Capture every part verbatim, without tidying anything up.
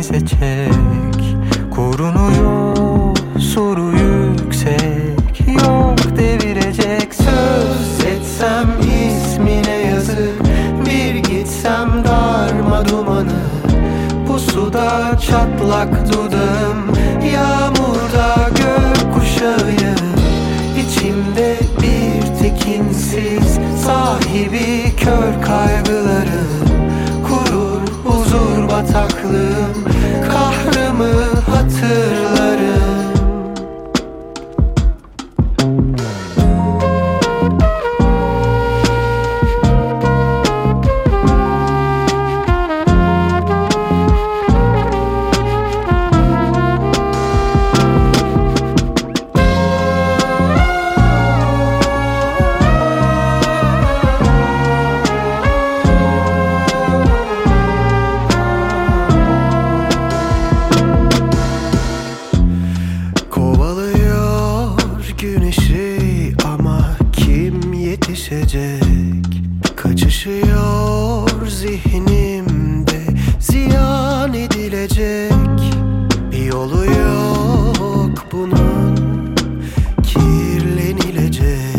kesecek. Korunuyor soru yüksek, yok devirecek. Söz etsem ismine yazık, bir gitsem darma dumanı. Pusuda çatlak dudağım, yağmurda gökkuşağıyım. İçimde bir tekinsiz, sahibi kör kaygılarım. Kurur huzur bataklığım, kahrımı hatırlarım. Güneşi ama kim yetişecek? Kaçışıyor zihnimde, ziyan edilecek bir yolu yok bunun, kirlenilecek.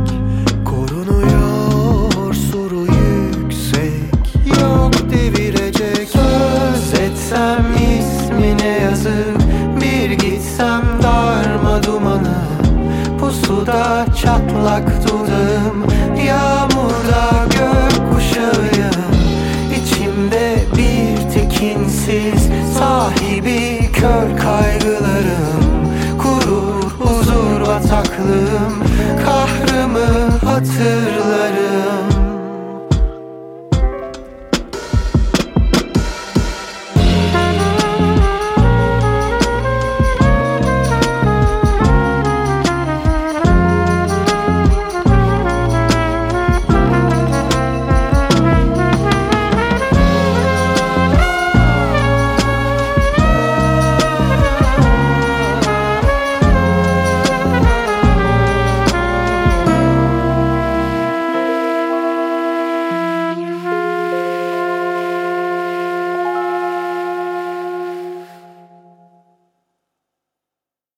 Korunuyor soru yüksek, yok devirecek. Söz etsem ismine yazık, bir gitsem darma dumanı. Pusuda çatlak dudağım, yağmurda gökkuşağıyım. İçimde bir tekinsiz,